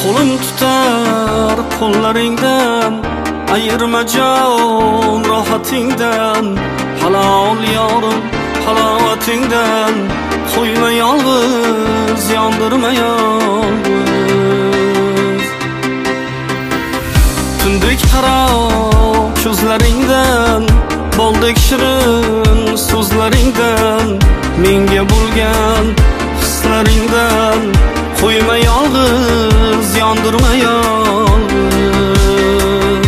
Qo'lim tutar qo'llaringdan, ayirma jon rohatingdan. Halol yorim halovatingdan, qo'yma yolg'iz, yondirma yolg'iz. Tundek qaro ko'zlaringdan, boldek shirin so'zlaringdan, menga bo'lgan hislaringdan, qo'yma yolg'iz, yondirma yolg'iz.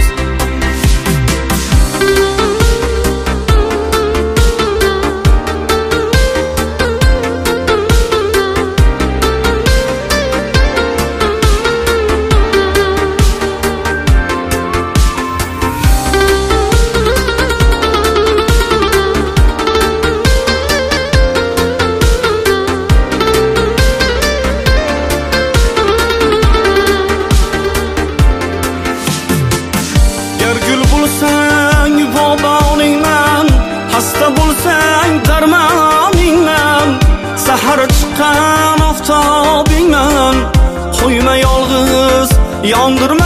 Bo'lsang boboningman, hasta bo'lsang darmoningman, sahar chiqqan oftobingman, qo'yma yolg'iz, yondirma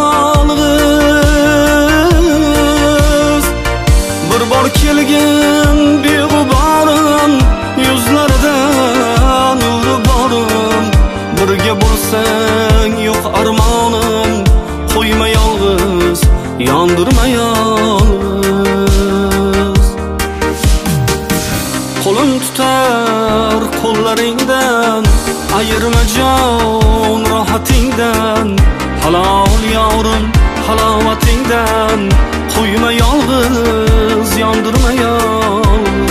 yolg'iz. Bir bor kelgin beg'uborim, yuzlarida nuri borim, birga bo'lsang yo'q armonim, qo'yma yolg'iz, yondirma yolg'iz. Qo'lim tutar qo'llaringdan, ayirma jon rohatingdan. Halol yorim halovatingdan, qo'yma yolg'iz, yondirma yolg'iz.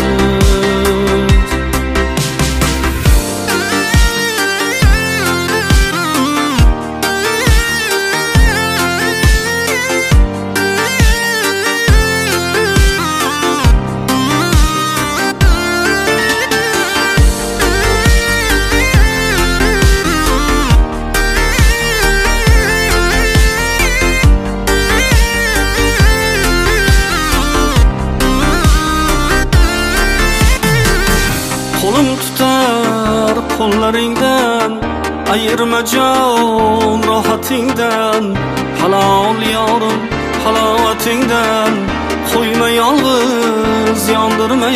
Qo'lim tutar qo'llaringdan, ayirma jon rohatingdan. Halol yorim halovatingdan, qo'yma yolg'iz, yondirma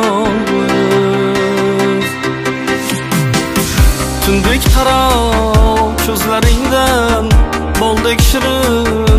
yolg'iz. Tundek qaro ko'zlaringdan, boldek shirin